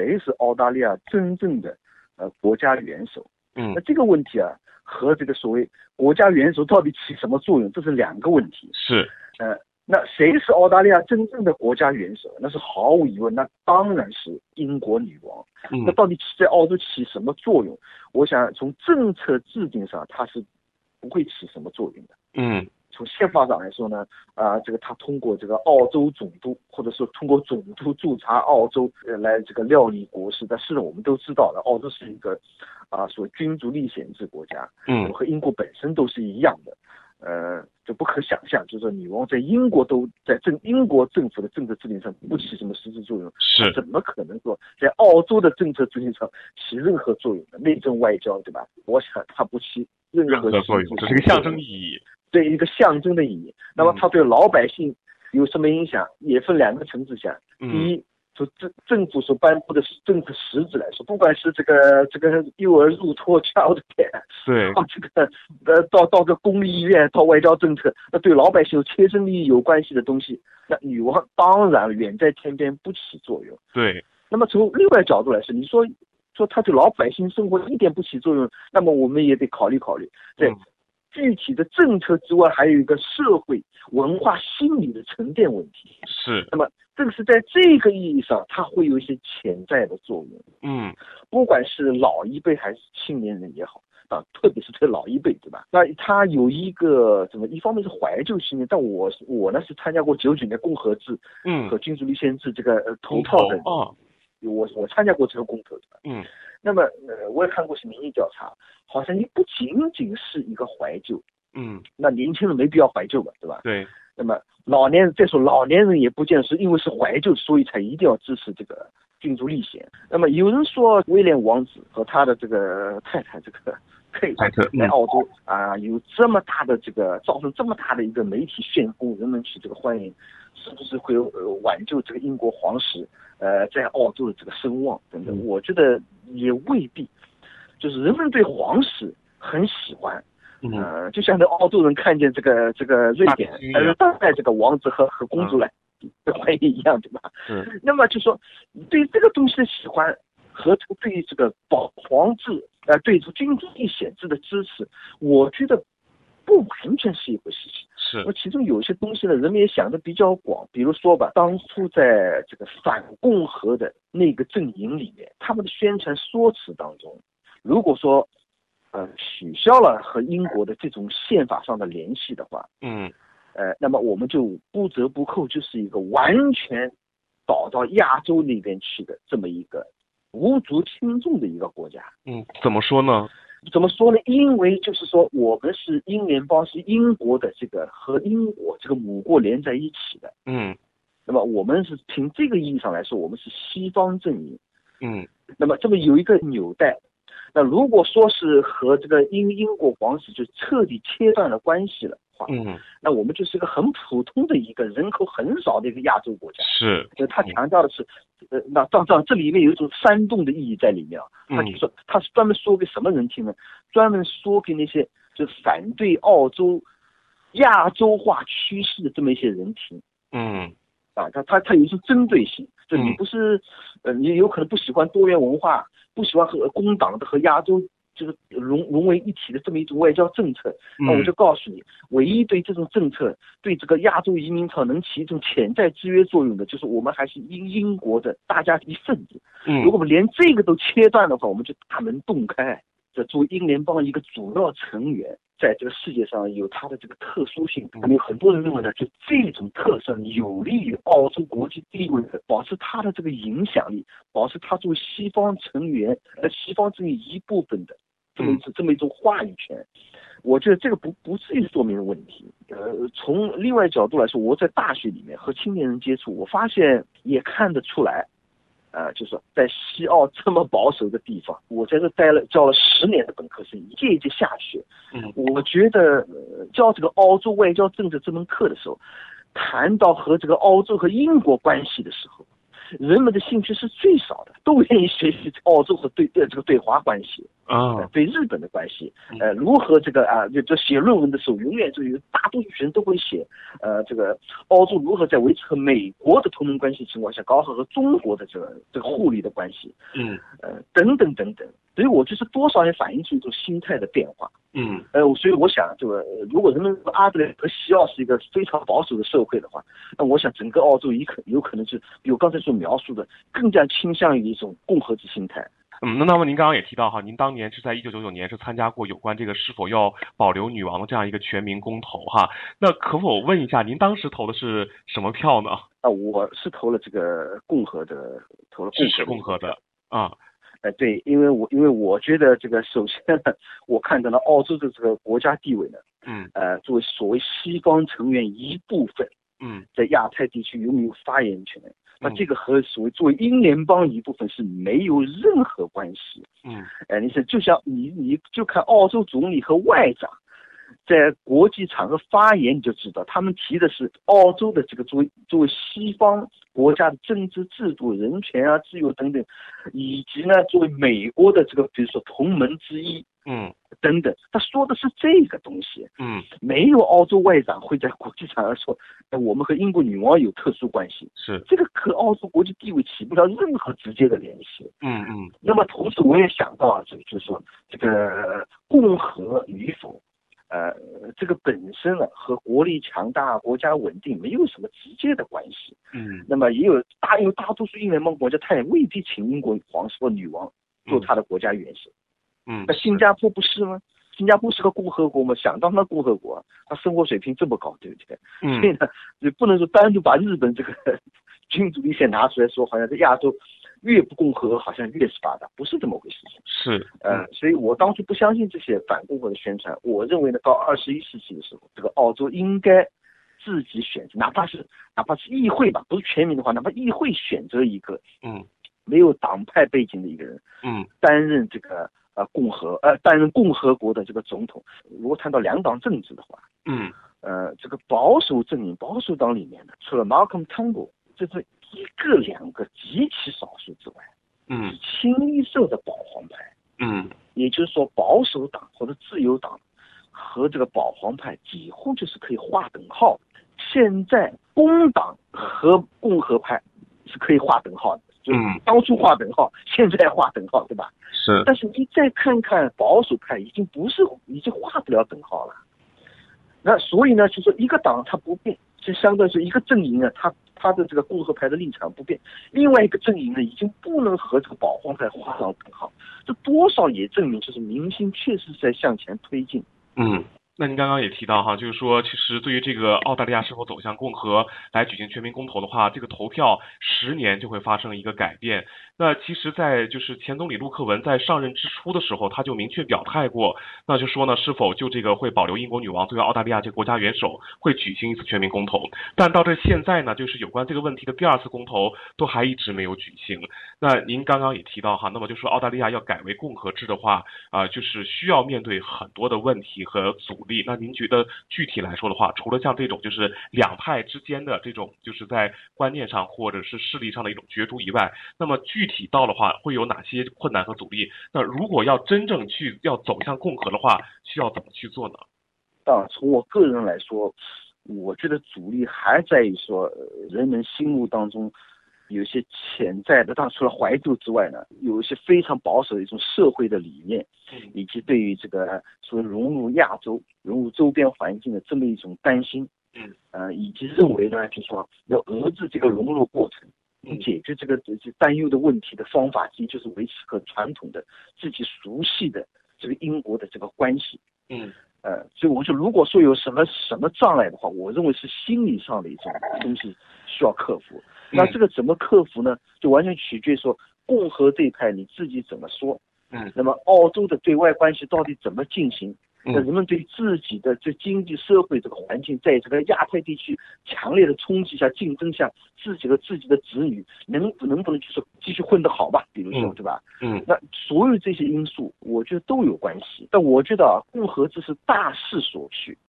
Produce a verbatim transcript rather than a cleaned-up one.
谁是澳大利亚真正的呃国家元首？ 嗯， 那这个问题啊，和这个所谓国家元首到底起什么作用，这是两个问题。 是， 呃，那谁是澳大利亚真正的国家元首？那是毫无疑问，那当然是英国女王。 嗯， 那到底起在澳洲起什么作用？我想从政策制定上，它是不会起什么作用的。 嗯， 从宪法上来说呢，啊、呃，这个他通过这个澳洲总督，或者说通过总督驻查澳洲，呃，来这个料理国事。但是我们都知道的，澳洲是一个啊、呃，所谓君主立宪制国家， 嗯， 和英国本身都是一样的。呃，就不可想象，就是说女王在英国都在政英国政府的政策制定上不起什么实质作用， 是怎么可能说在澳洲的政策制定上起任何作用呢？内政外交，对吧？我想它不起任何作用，这是一个象征意义， 对一个象征的意义。那么它对老百姓有什么影响，也分两个层次讲。 嗯、 第一，从政政府所颁布的政策实质来说，不管是这个这个幼儿入托 child care， 对， 到这个呃到到这个公立医院，到外交政策，那对老百姓有切身利益有关系的东西，那女王当然远在天边不起作用。 对。 那么从另外角度来说，你说说他对老百姓生活一点不起作用，那么我们也得考虑考虑，在具体的政策之外，还有一个社会文化心理的沉淀问题。 是。 那么这个是在这个意义上，它会有一些潜在的作用。 嗯， 不管是老一辈还是青年人也好啊，特别是对老一辈，对吧？那他有一个怎么？一方面是怀旧青年，但我我呢是参加过九九年共和制， 嗯， 和君主立宪制这个呃投票的。 哦， 我我参加过这个公投的。 嗯， 那么呃，我也看过是民意调查，好像你不仅仅是一个怀旧， 嗯， 那年轻人没必要怀旧吧，对吧？ 对。 那么老年人再说老年人也不见是因为是怀旧，所以才一定要支持这个君主立宪。那么有人说威廉王子和他的这个太太这个佩特来澳洲啊、呃，有这么大的这个造成这么大的一个媒体旋风，人们去这个欢迎，是不是会呃挽救这个英国皇室呃在澳洲的这个声望等等？我觉得也未必，就是人们对皇室很喜欢。呃，就像那澳洲人看见这个这个瑞典呃当代这个王子和和公主来的欢迎一样，对吧？ 嗯。 那么就说对这个东西的喜欢和对这个保皇制呃对这个君主立宪制的支持，我觉得不完全是一回事情。 是。 那其中有些东西呢，人们也想的比较广，比如说吧，当初在这个反共和的那个阵营里面，他们的宣传说辞当中，如果说呃，取消了和英国的这种宪法上的联系的话， 嗯， 呃，那么我们就不折不扣就是一个完全倒到亚洲那边去的这么一个无足轻重的一个国家。 嗯，怎么说呢？ 怎么说呢？因为就是说，我们是英联邦，是英国的这个和英国这个母国连在一起的。 嗯， 那么我们是凭这个意义上来说，我们是西方阵营。 嗯， 那么这么有一个纽带。那如果说是和这个英英国皇室就彻底切断了关系了话， 嗯， 那我们就是一个很普通的一个人口很少的一个亚洲国家。 是， 就他强调的是，呃，那这样这里面有一种煽动的意义在里面啊。他就说他是专门说给什么人听呢？专门说给那些就反对澳洲亚洲化趋势的这么一些人听。 嗯。 啊，他他他有一种针对性，就你不是，呃，你有可能不喜欢多元文化，不喜欢和工党的和亚洲就是融融为一体的这么一种外交政策，那我就告诉你，唯一对这种政策对这个亚洲移民潮能起一种潜在制约作用的，就是我们还是英英国的大家一份子。 嗯， 如果我们连这个都切断的话，我们就大门洞开。这作为英联邦一个主要成员，在这个世界上有它的这个特殊性，那么有很多人认为呢，就这种特色有利于澳洲国际地位的保持它的这个影响力，保持它作为西方成员呃西方这一部分的这么一种这么一种话语权。我觉得这个不不至于说明问题。呃，从另外角度来说，我在大学里面和青年人接触，我发现也看得出来。呃，就是在西澳这么保守的地方，我在这待了教了十年的本科生，一届一届下去。 嗯， 我觉得、呃、教这个澳洲外交政策这门课的时候，谈到和这个澳洲和英国关系的时候，人们的兴趣是最少的，都愿意学习澳洲和对呃这个对华关系。 啊， 对日本的关系，呃，如何这个啊，就就写论文的时候，永远就有大多数学生都会写，呃，这个澳洲如何在维持和美国的同盟关系情况下，搞好和中国的这个这个互利的关系， 嗯， 呃，等等等等，所以我就是多少也反映出一种心态的变化， 嗯， 呃，所以我想这个如果人们说阿德莱和西澳是一个非常保守的社会的话，那我想整个澳洲也可有可能是比我刚才所描述的更加倾向于一种共和制心态。 嗯，那那么您刚刚也提到哈，您当年是在一九九九年是参加过有关这个是否要保留女王的这样一个全民公投哈，那可否问一下，您当时投的是什么票呢？ 啊，我是投了这个共和的，投了共和支持共和的啊。 哎，对，因为我因为我觉得这个，首先呢，我看到了澳洲的这个国家地位呢， 嗯， 呃，作为所谓西方成员一部分， 嗯， 在亚太地区有没有发言权？那这个和所谓作为英联邦一部分是没有任何关系。 嗯， 哎，你是就像你你就看澳洲总理和外长在国际场合发言，你就知道他们提的是澳洲的这个作为作为西方国家的政治制度、人权啊、自由等等，以及呢作为美国的这个比如说同盟之一， 嗯， 等等，他说的是这个东西。 嗯， 没有澳洲外长会在国际场合说，我们和英国女王有特殊关系， 是这个和澳洲国际地位起不了任何直接的联系。 嗯嗯， 那么同时我也想到啊，就就是说这个共和与否。呃，这个本身呢和国力强大、国家稳定没有什么直接的关系。 嗯， 那么也有大有大多数英联邦国家，他也未必请英国皇室或女王做他的国家元首。 嗯， 那新加坡不是吗？新加坡是个共和国嘛，想当然共和国，它生活水平这么高，对不对？ 嗯， 所以呢，也不能说单独把日本这个君主立宪拿出来说，好像在亚洲越不共和好像越是发达，不是这么回事情。 是， 呃，所以我当初不相信这些反共和的宣传。我认为呢，到二十一世纪的时候，这个澳洲应该自己选择，哪怕是哪怕是议会吧，不是全民的话，哪怕议会选择一个嗯， 没有党派背景的一个人， 嗯， 担任这个呃共和呃担任共和国的这个总统。如果谈到两党政治的话， 嗯， 呃，这个保守阵营保守党里面呢，除了 Malcolm Turnbull 这是一个两个极其少数之外， 嗯， 清一色的保皇派。 嗯， 也就是说，保守党或者自由党和这个保皇派几乎就是可以划等号。现在工党和共和派是可以划等号的，就是当初划等号，现在划等号，对吧？ 是。 但是你再看看保守派，已经不是，已经划不了等号了。那所以呢，就说一个党它不变，就相当于是一个阵营呢，它它的这个共和派的立场不变，另外一个阵营呢，已经不能和这个保皇派划上等号。这多少也证明，就是民心确实在向前推进。 嗯。那您刚刚也提到哈，就是说，其实对于这个澳大利亚是否走向共和来举行全民公投的话，这个投票十年就会发生一个改变。那其实，在就是前总理陆克文在上任之初的时候，他就明确表态过，那就说呢，是否就这个会保留英国女王作为澳大利亚这个国家元首，会举行一次全民公投。但到这现在呢，就是有关这个问题的第二次公投都还一直没有举行。那您刚刚也提到哈，那么就说澳大利亚要改为共和制的话，啊、呃，就是需要面对很多的问题和阻力。那您觉得具体来说的话，除了像这种就是两派之间的这种就是在观念上或者是势力上的一种角逐以外，那么具体到的话会有哪些困难和阻力？那如果要真正去要走向共和的话，需要怎么去做呢？ 啊，从我个人来说，我觉得阻力还在于说，人们心目当中有一些潜在的，当然除了怀旧之外呢，有一些非常保守的一种社会的理念，以及对于这个所谓融入亚洲、融入周边环境的这么一种担心， 嗯， 呃，以及认为呢，就是说要遏制这个融入过程，解决这个这这担忧的问题的方法之一就是维持和传统的自己熟悉的这个英国的这个关系， 嗯。 呃，所以我说，如果说有什么什么障碍的话，我认为是心理上的一种东西需要克服。那这个怎么克服呢？就完全取决于说共和这一派你自己怎么说。 嗯。 那么澳洲的对外关系到底怎么进行？ 嗯。 那人们对自己的这经济社会这个环境，在这个亚太地区强烈的冲击下、竞争下，自己和自己的子女能不能不能就是继续混得好吧？比如说， 嗯、 对吧？ 嗯。 那所有这些因素，我觉得都有关系。但我觉得啊，共和制是大势所趋。